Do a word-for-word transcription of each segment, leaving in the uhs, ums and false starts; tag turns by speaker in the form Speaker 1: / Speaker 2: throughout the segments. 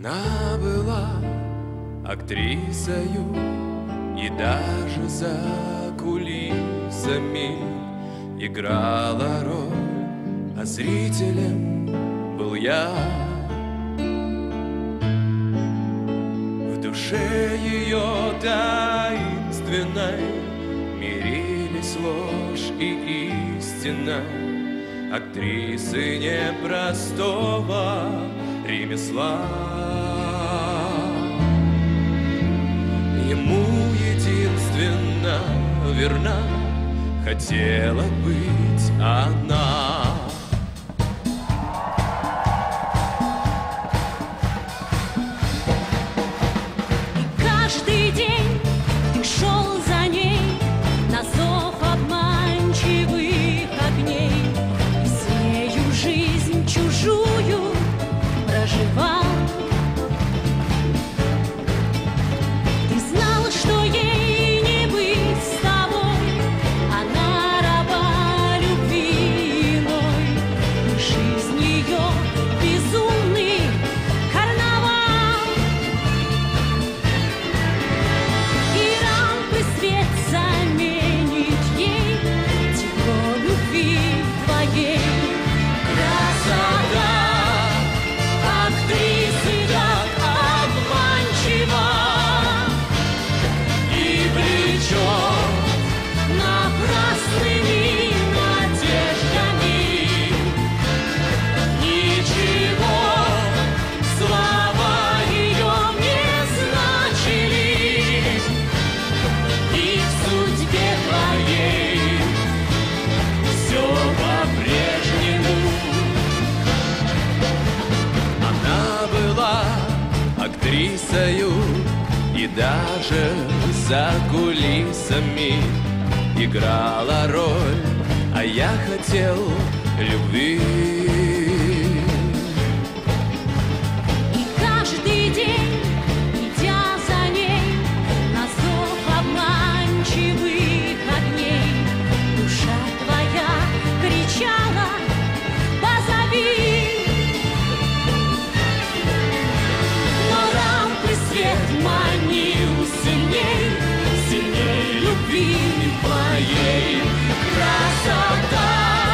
Speaker 1: Она была актрисою, и даже за кулисами играла роль, а зрителем был я. В душе ее таинственной мирились ложь и истина, актрисы непростого ремесла. Ему единственно верна хотела быть она.
Speaker 2: И каждый день ты шел за ней на зов обманчивых огней, и с нею жизнь чужую проживал. Ты знал, что ей не быть с тобой, она раба любви иной, и жизнь ее безумный карнавал. И рампы свет заменит ей тепло любви твоей. Красота актрисы так обманчива и влечет напрасными надеждами. Ничего слова ее не значили, и в судьбе твоей все по-прежнему.
Speaker 1: Она была актрисою, и даже за кулисами играла роль, а я хотел любви.
Speaker 2: И каждый день, идя за ней на зов обманчивых огней, душа твоя кричала: позови. Но рампы свет манил сильней, сильней любви твоей. Красота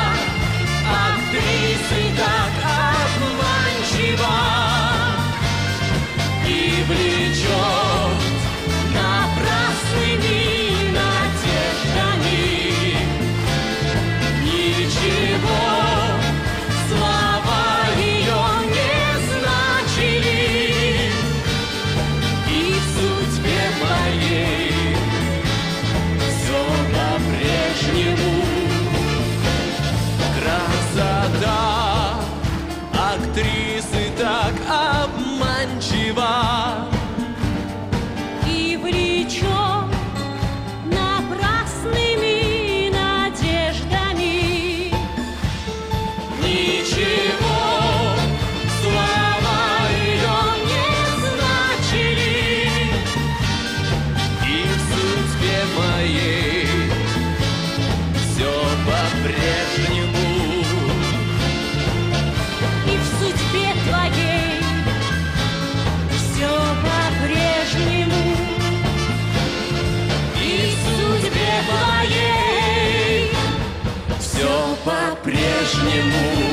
Speaker 2: актрисы так обманчива и влечет напрасными надеждами. Ничего слова ее не значили, и в судьбе моей все по-прежнему. Красота актрисы так обманчива И влечет напрасными надеждами.
Speaker 1: Ничего слова ее не значили, и в судьбе моей все по-прежнему.
Speaker 2: И в судьбе твоей все по-прежнему.
Speaker 1: И в судьбе моей все по-прежнему.